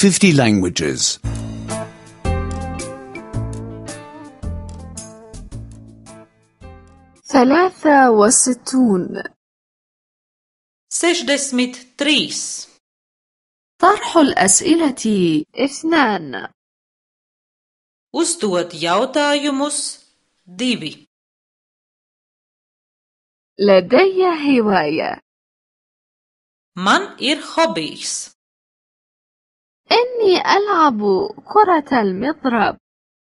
50 languages. 63. 63. طرح الأسئلة 2. Uzdot jautājumus 2. لدي هواية. Man ir hobijs. إني ألعب كرة المضرب.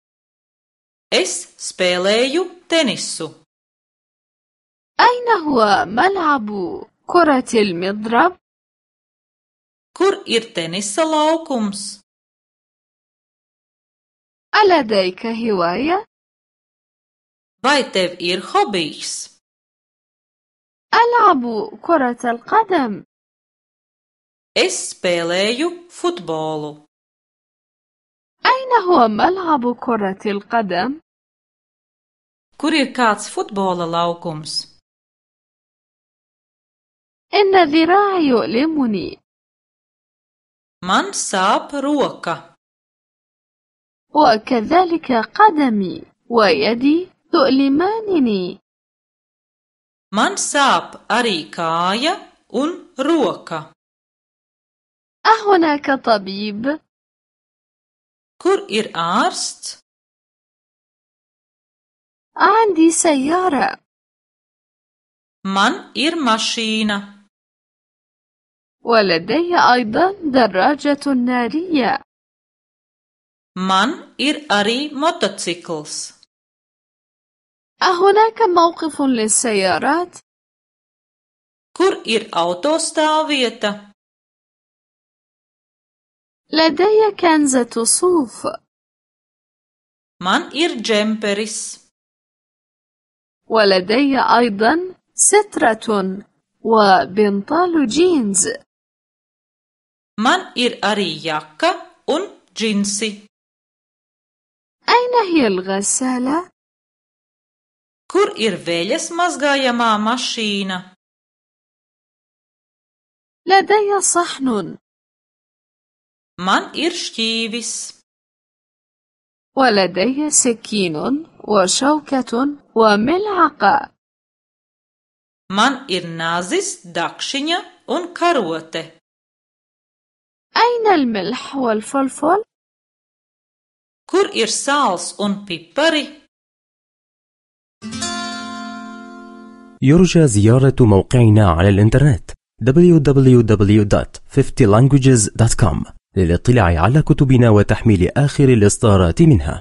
Es spēlēju tenisu. أين هو ملعب كرة المضرب؟ Kur ir tenisa laukums? ألديك هواية؟ Vai tev ir hobijs? ألعب كرة القدم. Es spēlēju futbolu. أين هو ملعب كرة القدم؟ Kur ir kāds futbola laukums? إن ذراعي يؤلمني. Man sāp roka. وكذلك قدمي ويدي تؤلمانني. Man sāp arī kāja un roka. أهناك طبيب؟ Kur ir ārsts? عندي سيارة. Man ir mašīna. ولدي أيضا دراجة نارية. Man ir arī motocikls. أهناك موقف للسيارات؟ Kur ir autostāvvieta? لدي كنزة صوف. Man ir džemperis. ولدي أيضا سترة وبنطال جينز. Man ir arī jaka un džinsi. أين هي الغسالة؟ Kur ir veļas mazgājamā mašīna? لدي صحن. Man ir šķīvis. ولدي سكين وشوكة وملعقة. Man ir nazis, dakšiņa un karote. أين الملح والفلفل؟ Kur ir sāls un pipari? يرجى زيارة موقعنا على الإنترنت www.50languages.com للاطلاع على كتبنا وتحميل آخر الإصدارات منها.